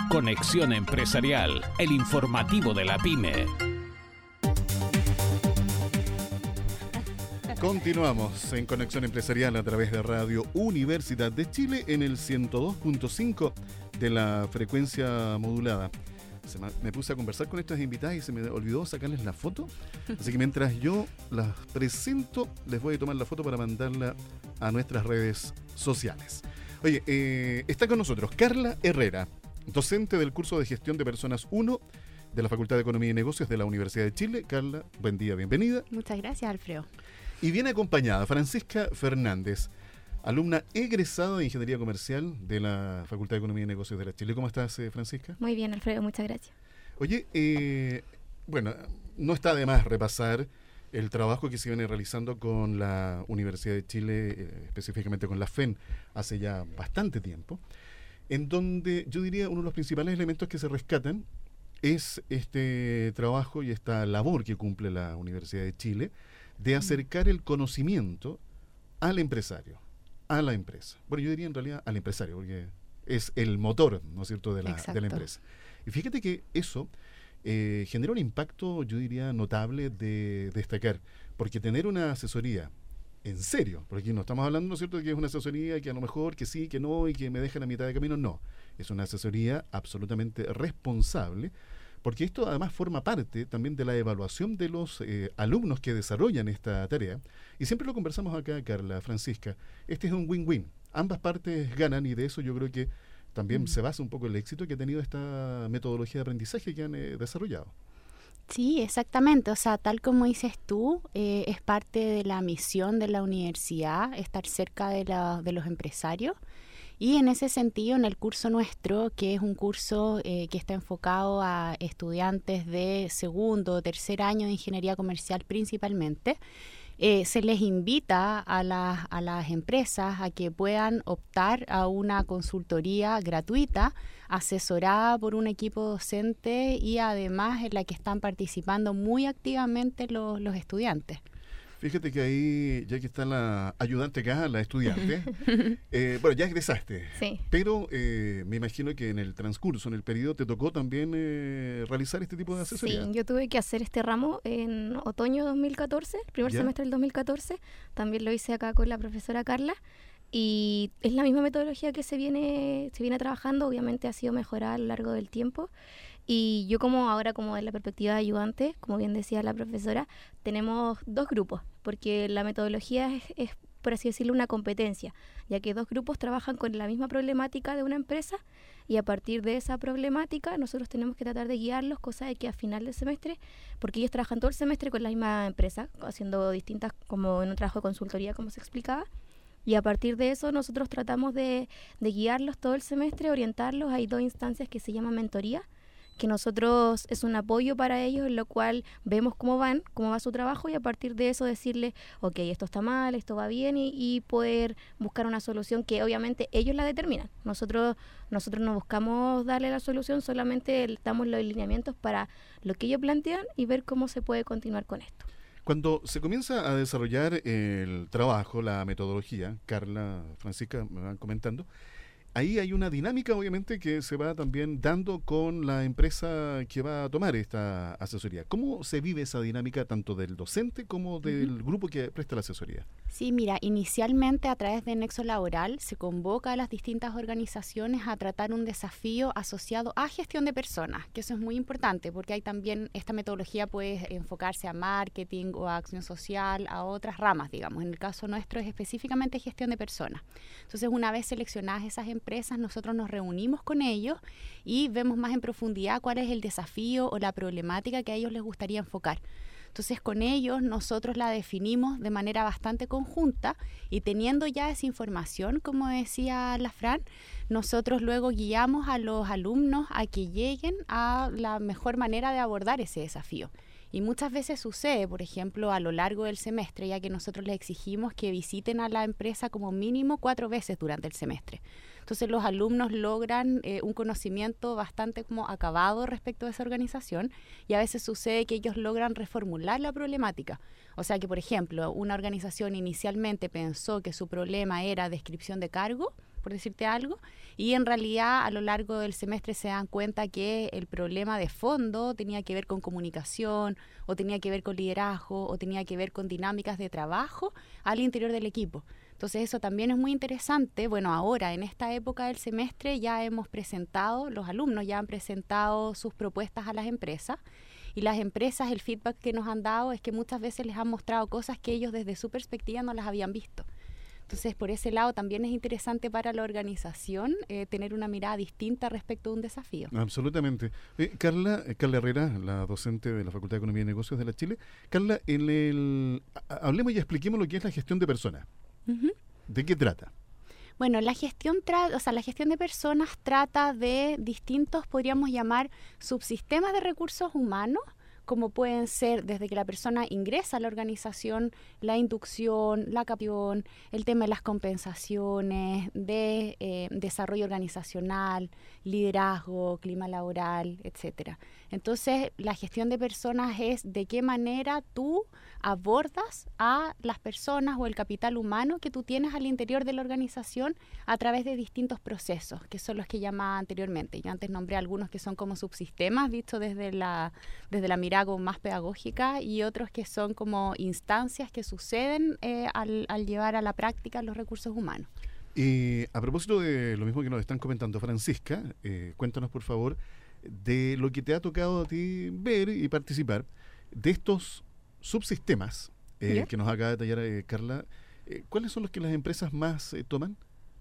Conexión Empresarial, el informativo de la pyme. Continuamos en Conexión Empresarial a través de Radio Universidad de Chile en el ciento dos punto cinco de la frecuencia modulada. Se me, me puse a conversar con estas invitadas y se me olvidó sacarles la foto. Así que mientras yo las presento, les voy a tomar la foto para mandarla a nuestras redes sociales. Oye, eh, está con nosotros Carla Herrera, docente del curso de Gestión de Personas uno de la Facultad de Economía y Negocios de la Universidad de Chile. Carla, buen día, bienvenida. Muchas gracias, Alfredo. Y viene acompañada Francisca Fernández, alumna egresada de Ingeniería Comercial de la Facultad de Economía y Negocios de la Chile. ¿Cómo estás, eh, Francisca? Muy bien, Alfredo, muchas gracias. Oye, eh, bueno, no está de más repasar el trabajo que se viene realizando con la Universidad de Chile, eh, específicamente con la F E N, hace ya bastante tiempo, en donde yo diría uno de los principales elementos que se rescatan es este trabajo y esta labor que cumple la Universidad de Chile de acercar el conocimiento al empresario, a la empresa. Bueno, yo diría en realidad al empresario, porque es el motor, ¿no es cierto?, de la, de la empresa. Y fíjate que eso eh, genera un impacto, yo diría, notable de destacar, porque tener una asesoría en serio, porque aquí no estamos hablando, ¿no es cierto?, de que es una asesoría que a lo mejor que sí, que no, y que me dejan a mitad de camino, no. Es una asesoría absolutamente responsable, porque esto además forma parte también de la evaluación de los eh, alumnos que desarrollan esta tarea. Y siempre lo conversamos acá, Carla, Francisca. Este es un win-win. Ambas partes ganan y de eso yo creo que también mm. se basa un poco el éxito que ha tenido esta metodología de aprendizaje que han eh, desarrollado. Sí, exactamente. O sea, tal como dices tú, eh, es parte de la misión de la universidad estar cerca de, la, de los empresarios. Y en ese sentido, en el curso nuestro, que es un curso eh, que está enfocado a estudiantes de segundo o tercer año de ingeniería comercial principalmente, eh, se les invita a, la, a las empresas a que puedan optar a una consultoría gratuita, asesorada por un equipo docente y además en la que están participando muy activamente los, los estudiantes. Fíjate que ahí, ya que está la ayudante acá, la estudiante, eh, bueno, ya egresaste, sí. pero eh, me imagino que en el transcurso, en el periodo, te tocó también eh, realizar este tipo de asesoría. Sí, yo tuve que hacer este ramo en otoño dos mil catorce, el primer ¿Ya? semestre del dos mil catorce, también lo hice acá con la profesora Carla, y es la misma metodología que se viene, se viene trabajando, obviamente ha sido mejorada a lo largo del tiempo. Y yo como ahora, como de la perspectiva de ayudante, como bien decía la profesora, tenemos dos grupos, porque la metodología es, es, por así decirlo, una competencia, ya que dos grupos trabajan con la misma problemática de una empresa y a partir de esa problemática nosotros tenemos que tratar de guiarlos, cosa de que a final del semestre, porque ellos trabajan todo el semestre con la misma empresa, haciendo distintas, como en un trabajo de consultoría, como se explicaba, y a partir de eso nosotros tratamos de, de guiarlos todo el semestre, orientarlos. Hay dos instancias que se llaman mentoría, que nosotros es un apoyo para ellos, en lo cual vemos cómo van, cómo va su trabajo y a partir de eso decirle, ok, esto está mal, esto va bien y, y poder buscar una solución que obviamente ellos la determinan. Nosotros nosotros no buscamos darle la solución, solamente damos los lineamientos para lo que ellos plantean y ver cómo se puede continuar con esto. Cuando se comienza a desarrollar el trabajo, la metodología, Carla, Francisca me van comentando, ahí hay una dinámica, obviamente, que se va también dando con la empresa que va a tomar esta asesoría. ¿Cómo se vive esa dinámica tanto del docente como del uh-huh. grupo que presta la asesoría? Sí, mira, inicialmente a través de Nexo Laboral se convoca a las distintas organizaciones a tratar un desafío asociado a gestión de personas, que eso es muy importante porque hay también, esta metodología puede enfocarse a marketing o a acción social, a otras ramas, digamos. En el caso nuestro es específicamente gestión de personas. Entonces, una vez seleccionadas esas empresas, nosotros nos reunimos con ellos y vemos más en profundidad cuál es el desafío o la problemática que a ellos les gustaría enfocar. Entonces, con ellos nosotros la definimos de manera bastante conjunta y teniendo ya esa información, como decía la Fran, nosotros luego guiamos a los alumnos a que lleguen a la mejor manera de abordar ese desafío. Y muchas veces sucede, por ejemplo, a lo largo del semestre, ya que nosotros les exigimos que visiten a la empresa como mínimo cuatro veces durante el semestre. Entonces los alumnos logran eh, un conocimiento bastante como acabado respecto a esa organización y a veces sucede que ellos logran reformular la problemática. O sea que, por ejemplo, una organización inicialmente pensó que su problema era descripción de cargo, por decirte algo, y en realidad a lo largo del semestre se dan cuenta que el problema de fondo tenía que ver con comunicación, o tenía que ver con liderazgo, o tenía que ver con dinámicas de trabajo al interior del equipo. Entonces eso también es muy interesante. Bueno, ahora en esta época del semestre ya hemos presentado, los alumnos ya han presentado sus propuestas a las empresas, y las empresas, el feedback que nos han dado es que muchas veces les han mostrado cosas que ellos desde su perspectiva no las habían visto. Entonces, por ese lado también es interesante para la organización eh, tener una mirada distinta respecto a un desafío. Absolutamente. Eh, Carla, eh, Carla Herrera, la docente de la Facultad de Economía y Negocios de la Chile. Carla, en el, a- hablemos y expliquemos lo que es la gestión de personas. Uh-huh. ¿De qué trata? Bueno, la gestión tra- o sea, la gestión de personas trata de distintos, podríamos llamar, subsistemas de recursos humanos, como pueden ser desde que la persona ingresa a la organización, la inducción, la captación, el tema de las compensaciones, de eh, desarrollo organizacional, liderazgo, clima laboral, etcétera. Entonces, la gestión de personas es de qué manera tú abordas a las personas o el capital humano que tú tienes al interior de la organización a través de distintos procesos, que son los que llamaba anteriormente. Yo antes nombré algunos que son como subsistemas, visto desde la, desde la mirada más pedagógica, y otros que son como instancias que suceden eh, al, al llevar a la práctica los recursos humanos. Y a propósito de lo mismo que nos están comentando, Francisca, eh, cuéntanos por favor de lo que te ha tocado a ti ver y participar de estos subsistemas eh, ¿Ya? que nos acaba de detallar eh, Carla. Eh, ¿Cuáles son los que las empresas más eh, toman?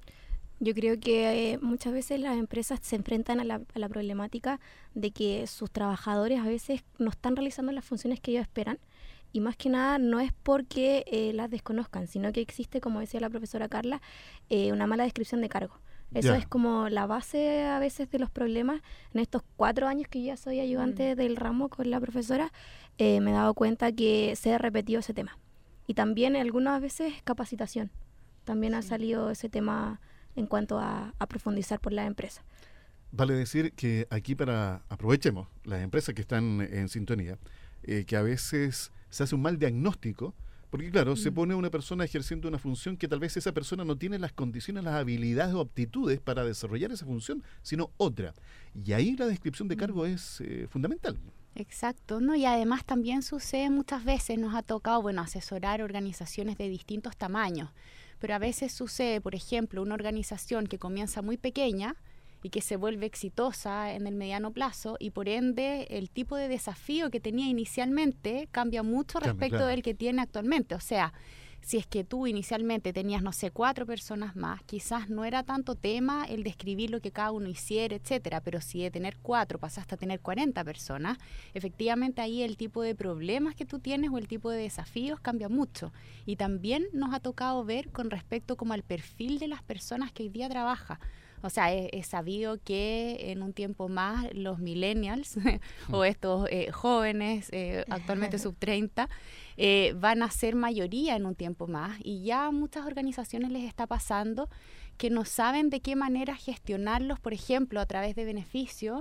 Yo creo que eh, muchas veces las empresas se enfrentan a la, a la problemática de que sus trabajadores a veces no están realizando las funciones que ellos esperan, y más que nada no es porque eh, las desconozcan, sino que existe, como decía la profesora Carla, eh, una mala descripción de cargo. Eso Ya. es como la base a veces de los problemas. En estos cuatro años que yo ya soy ayudante del ramo con la profesora, eh, me he dado cuenta que se ha repetido ese tema. Y también algunas veces capacitación. También ha salido ese tema en cuanto a, a profundizar por la empresa. Vale decir que aquí, para aprovechemos las empresas que están en sintonía, eh, que a veces se hace un mal diagnóstico, porque claro, mm. se pone una persona ejerciendo una función que tal vez esa persona no tiene las condiciones, las habilidades o aptitudes para desarrollar esa función, sino otra. Y ahí la descripción de cargo mm. es eh, fundamental. Exacto, ¿no? Y además también sucede muchas veces, nos ha tocado, bueno, asesorar organizaciones de distintos tamaños, pero a veces sucede, por ejemplo, una organización que comienza muy pequeña y que se vuelve exitosa en el mediano plazo, y por ende el tipo de desafío que tenía inicialmente cambia mucho Cambia, respecto claro. del que tiene actualmente. O sea, si es que tú inicialmente tenías, no sé, cuatro personas más, quizás no era tanto tema el describir lo que cada uno hiciera, etcétera, pero si de tener cuatro pasaste a tener cuarenta personas, efectivamente ahí el tipo de problemas que tú tienes o el tipo de desafíos cambia mucho. Y también nos ha tocado ver con respecto como al perfil de las personas que hoy día trabajan. O sea, es, es sabido que en un tiempo más los millennials o estos eh, jóvenes, eh, actualmente sub treinta, eh, van a ser mayoría en un tiempo más, y ya a muchas organizaciones les está pasando que no saben de qué manera gestionarlos, por ejemplo, a través de beneficios,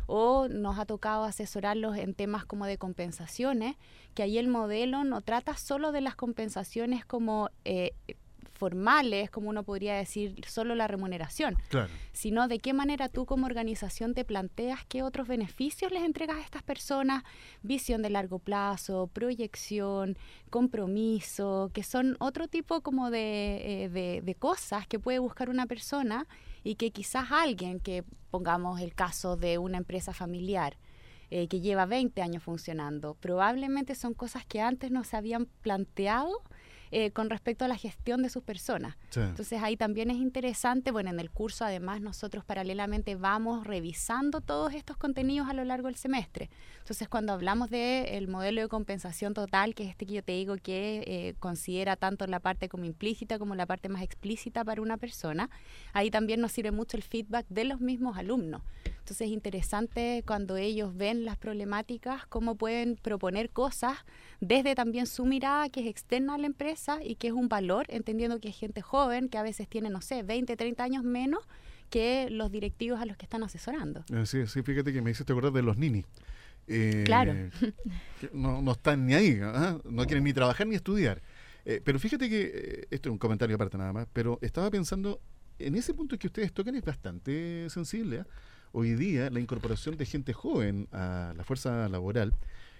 o nos ha tocado asesorarlos en temas como de compensaciones, que ahí el modelo no trata solo de las compensaciones como eh, formales, como uno podría decir, solo la remuneración, Claro. sino de qué manera tú como organización te planteas qué otros beneficios les entregas a estas personas, visión de largo plazo, proyección, compromiso, que son otro tipo como de, eh, de, de cosas que puede buscar una persona, y que quizás alguien, que pongamos el caso de una empresa familiar, eh, que lleva veinte años funcionando, probablemente son cosas que antes no se habían planteado Eh, con respecto a la gestión de sus personas. Sí. Entonces ahí también es interesante, bueno, en el curso además nosotros paralelamente vamos revisando todos estos contenidos a lo largo del semestre. Entonces cuando hablamos del modelo de compensación total, que es este que yo te digo que eh, considera tanto la parte como implícita como la parte más explícita para una persona, ahí también nos sirve mucho el feedback de los mismos alumnos. Entonces es interesante cuando ellos ven las problemáticas, cómo pueden proponer cosas desde también su mirada, que es externa a la empresa y que es un valor, entendiendo que es gente joven, que a veces tiene, no sé, veinte, treinta años menos que los directivos a los que están asesorando. Eh, sí, sí, fíjate que me hiciste acordar de los ninis. Eh, Claro. que no, no están ni ahí, ¿ah? No quieren ni trabajar ni estudiar. Eh, pero fíjate que, eh, esto es un comentario aparte nada más, pero estaba pensando en ese punto que ustedes tocan es bastante sensible. ¿eh? Hoy día la incorporación de gente joven a la fuerza laboral,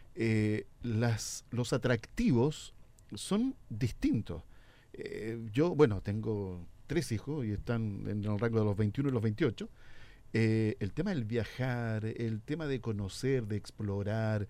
eh, las, los atractivos son distintos. Eh, yo, bueno, tengo tres hijos y están en el rango de los veintiuno y los veintiocho. Eh, el tema del viajar, el tema de conocer, de explorar,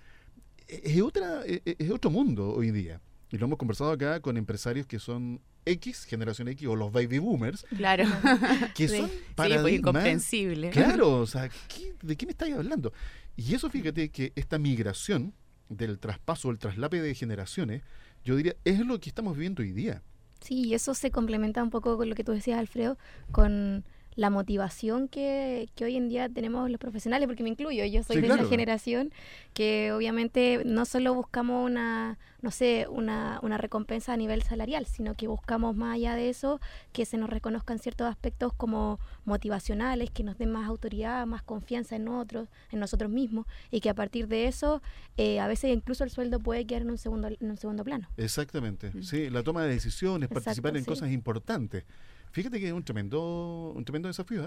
es, otra, es, es otro mundo hoy día. Y lo hemos conversado acá con empresarios que son X, generación X, o los baby boomers. Claro. Que sí. son Sí, paradigmas. pues incomprensible. Claro, o sea, ¿qué, ¿de qué me estáis hablando? Y eso, fíjate que esta migración del traspaso, el traslape de generaciones, yo diría, es lo que estamos viviendo hoy día. Sí, y eso se complementa un poco con lo que tú decías, Alfredo, con la motivación que, que hoy en día tenemos los profesionales, porque me incluyo, yo soy Sí, de claro. esa generación que obviamente no solo buscamos una, no sé, una, una recompensa a nivel salarial, sino que buscamos más allá de eso que se nos reconozcan ciertos aspectos como motivacionales, que nos den más autoridad, más confianza en nosotros, en nosotros mismos, y que a partir de eso eh, a veces incluso el sueldo puede quedar en un segundo, en un segundo plano. Exactamente, Mm. sí, la toma de decisiones, Exacto, participar en sí. cosas importantes. Fíjate que es un tremendo, un tremendo desafío. ¿eh?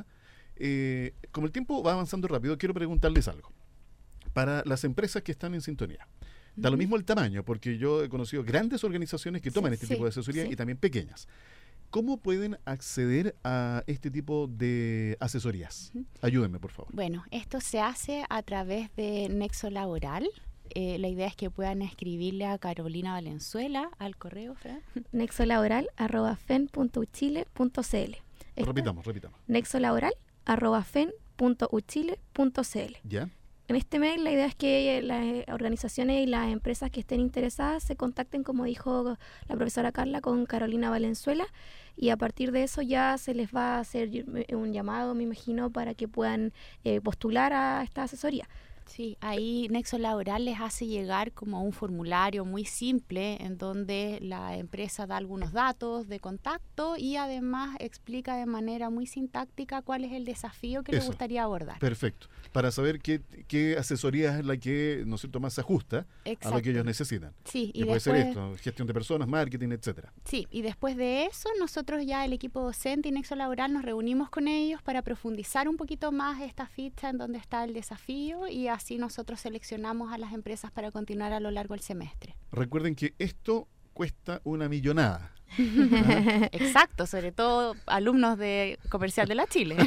Eh, como el tiempo va avanzando rápido, quiero preguntarles algo. Para las empresas que están en sintonía, da lo mismo el tamaño, porque yo he conocido grandes organizaciones que toman Sí, este sí, tipo de asesoría sí. y también pequeñas. ¿Cómo pueden acceder a este tipo de asesorías? Ayúdenme, por favor. Bueno, esto se hace a través de Nexo Laboral. Eh, la idea es que puedan escribirle a Carolina Valenzuela al correo, Fran. nexolaboral arroba fen punto uchile punto cl. Esta- Repitamos, repitamos. nexolaboral arroba fen punto uchile punto cl. ¿Ya? En este mail la idea es que las organizaciones y las empresas que estén interesadas se contacten, como dijo la profesora Carla, con Carolina Valenzuela, y a partir de eso ya se les va a hacer un llamado, me imagino, para que puedan eh, postular a esta asesoría. Sí, ahí Nexo Laboral les hace llegar como un formulario muy simple en donde la empresa da algunos datos de contacto y además explica de manera muy sintáctica cuál es el desafío que les Eso. gustaría abordar. Perfecto. Para saber qué, qué asesoría es la que, ¿no es cierto?, más se ajusta a lo Exacto. que ellos necesitan. Sí, y Que puede ser después- esto, gestión de personas, marketing, etcétera. Sí, y después de eso, nosotros ya, el equipo docente y Nexo Laboral, nos reunimos con ellos para profundizar un poquito más esta ficha en donde está el desafío y así nosotros seleccionamos a las empresas para continuar a lo largo del semestre. Recuerden que esto cuesta una millonada. Exacto, sobre todo alumnos de Comercial de la Chile.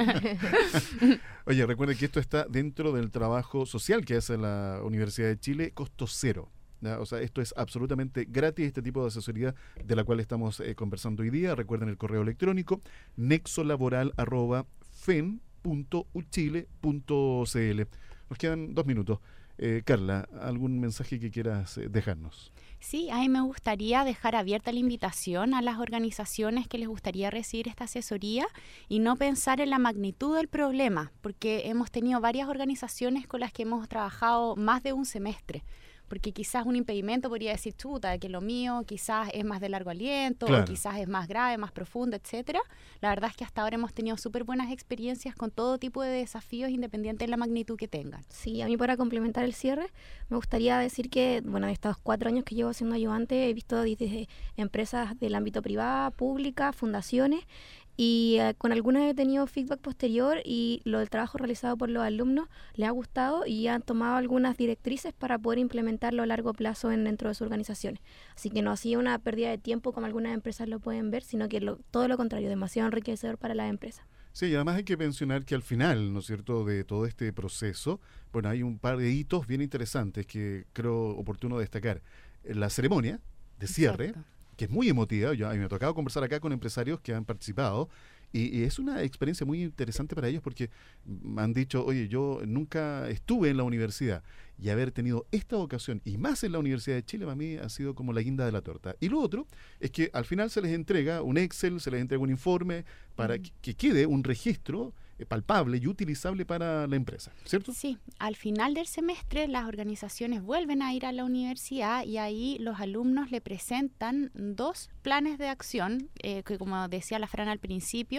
Oye, recuerden que esto está dentro del trabajo social que hace la Universidad de Chile, costo cero. ¿ya? O sea, esto es absolutamente gratis, este tipo de asesoría de la cual estamos eh, conversando hoy día. Recuerden el correo electrónico nexolaboral arroba fen punto uchile punto cl. Nos quedan dos minutos. Eh, Carla, ¿algún mensaje que quieras eh, dejarnos? Sí, a mí me gustaría dejar abierta la invitación a las organizaciones que les gustaría recibir esta asesoría y no pensar en la magnitud del problema, porque hemos tenido varias organizaciones con las que hemos trabajado más de un semestre. Porque quizás un impedimento podría decir, chuta, que lo mío quizás es más de largo aliento, Claro. o quizás es más grave, más profundo, etcétera. La verdad es que hasta ahora hemos tenido súper buenas experiencias con todo tipo de desafíos, independiente de la magnitud que tengan. Sí, a mí para complementar el cierre, me gustaría decir que, bueno, de estos cuatro años que llevo siendo ayudante, he visto desde empresas del ámbito privado, pública, fundaciones, y eh, con algunas he tenido feedback posterior y lo del trabajo realizado por los alumnos les ha gustado y han tomado algunas directrices para poder implementarlo a largo plazo en, dentro de sus organizaciones. Así que no ha sido una pérdida de tiempo como algunas empresas lo pueden ver, sino que lo, todo lo contrario, demasiado enriquecedor para las empresas. Sí, y además hay que mencionar que al final, ¿no es cierto?, de todo este proceso, bueno, hay un par de hitos bien interesantes que creo oportuno destacar. La ceremonia de cierre, Exacto. que es muy emotiva. Yo, a mí me ha tocado conversar acá con empresarios que han participado y, y es una experiencia muy interesante para ellos porque me han dicho, oye, yo nunca estuve en la universidad y haber tenido esta ocasión y más en la Universidad de Chile para mí ha sido como la guinda de la torta. Y lo otro es que al final se les entrega un Excel, se les entrega un informe para Mm. que, que quede un registro eh, palpable y utilizable para la empresa, ¿cierto? Sí, al final del semestre las organizaciones vuelven a ir a la universidad y ahí los alumnos le presentan dos planes de acción, eh, que como decía la Fran al principio,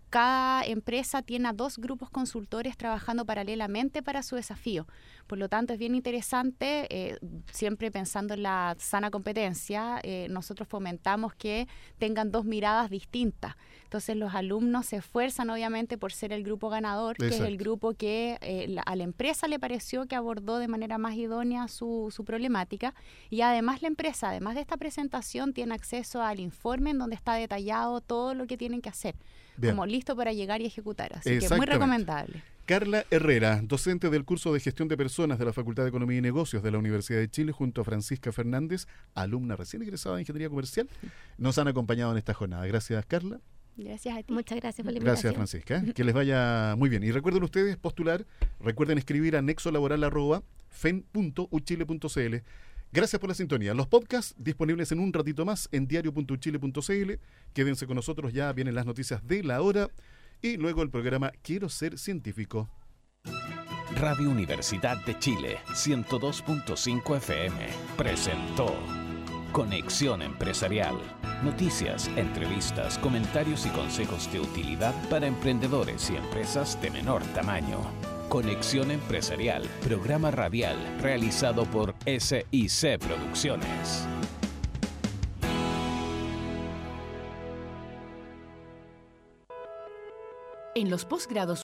cada empresa tiene a dos grupos consultores trabajando paralelamente para su desafío. Por lo tanto, es bien interesante, eh, siempre pensando en la sana competencia, eh, nosotros fomentamos que tengan dos miradas distintas. Entonces, los alumnos se esfuerzan, obviamente, por ser el grupo ganador, Exacto. que es el grupo que eh, la, a la empresa le pareció que abordó de manera más idónea su, su problemática. Y además, la empresa, además de esta presentación, tiene acceso al informe en donde está detallado todo lo que tienen que hacer, Bien. como listo para llegar y ejecutar. Así que muy recomendable. Carla Herrera, docente del curso de Gestión de Personas de la Facultad de Economía y Negocios de la Universidad de Chile, junto a Francisca Fernández, alumna recién egresada de Ingeniería Comercial, nos han acompañado en esta jornada. Gracias, Carla. Gracias a ti. Muchas gracias por la invitación. invitación. Gracias, Francisca. Que les vaya muy bien. Y recuerden ustedes postular, recuerden escribir a nexolaboral arroba fen punto u chile punto c l. Gracias por la sintonía. Los podcasts disponibles en un ratito más en diario punto u chile punto c l. Quédense con nosotros, ya vienen las noticias de la hora y luego el programa Quiero Ser Científico. Radio Universidad de Chile, ciento dos punto cinco F M, presentó Conexión Empresarial. Noticias, entrevistas, comentarios y consejos de utilidad para emprendedores y empresas de menor tamaño. Conexión Empresarial, programa radial realizado por S I C Producciones. En los posgrados